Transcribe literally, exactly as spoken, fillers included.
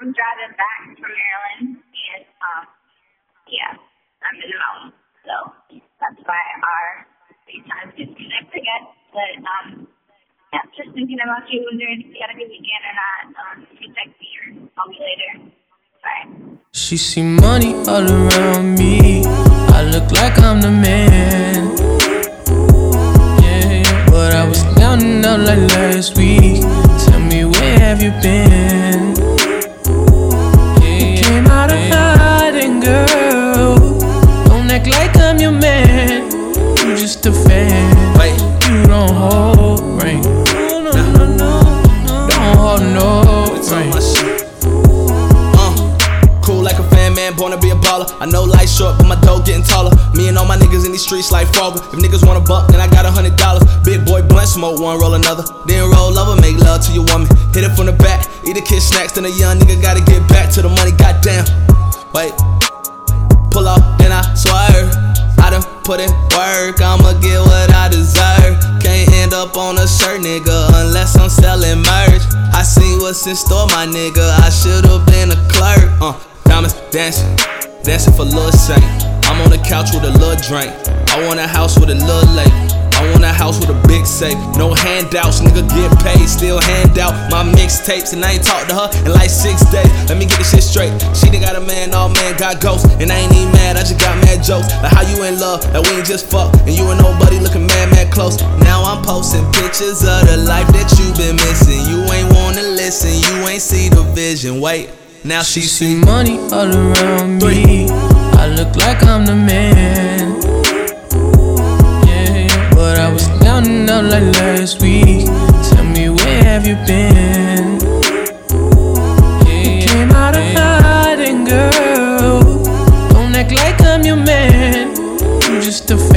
I'm driving back from Maryland, and um, yeah, I'm in the mountains, so that's why our FaceTime disconnect again. But um, yeah, just thinking about you, wondering if you had a good weekend or not. Um, if you text me or call me later. Bye. She see money all around me. I look like I'm the man. Yeah, but I was counting up like last week. Tell me, where have you been? You came out of hiding, girl. Don't act like I'm your man. You just a fan. Wait, you don't hold rank. No, no, no, no. Don't hold no rank. Cool like a fan, man, born to be a baller. I know life's short, but my dough getting taller. Me and all my niggas in these streets like Frogger. If niggas want a buck, then I got a hundred dollars. Big boy blunt, smoke one, roll another. Then roll over, make love to your woman. Hit it from the back, eat a kid snacks. Then a young nigga gotta get back to the money, goddamn. Wait, pull up, then I swerve. I done put in work, I'ma get what I deserve. Can't end up on a shirt, nigga, unless I'm selling merch. I see what's in store, my nigga, I should've been a clerk. Uh, diamonds dancing, dancing for Lil Saint. I'm on the couch with a little drink. I want a house with a little lake. I want a house with a big safe. No handouts, nigga get paid. Still hand out my mixtapes. And I ain't talked to her in like six days. Let me get this shit straight. She done got a man, all man got ghosts. And I ain't even mad, I just got mad jokes. Like how you in love, like we ain't just fuck. And you and nobody looking mad, mad close. Now I'm posting pictures of the life that you been missing. You ain't wanna listen, you ain't see the vision. Wait, now she, she see money all around me. I look like I'm the man. Yeah, but I was counting up like last week. Tell me, where have you been? You came out of hiding, girl. Don't act like I'm your man. You just a fan.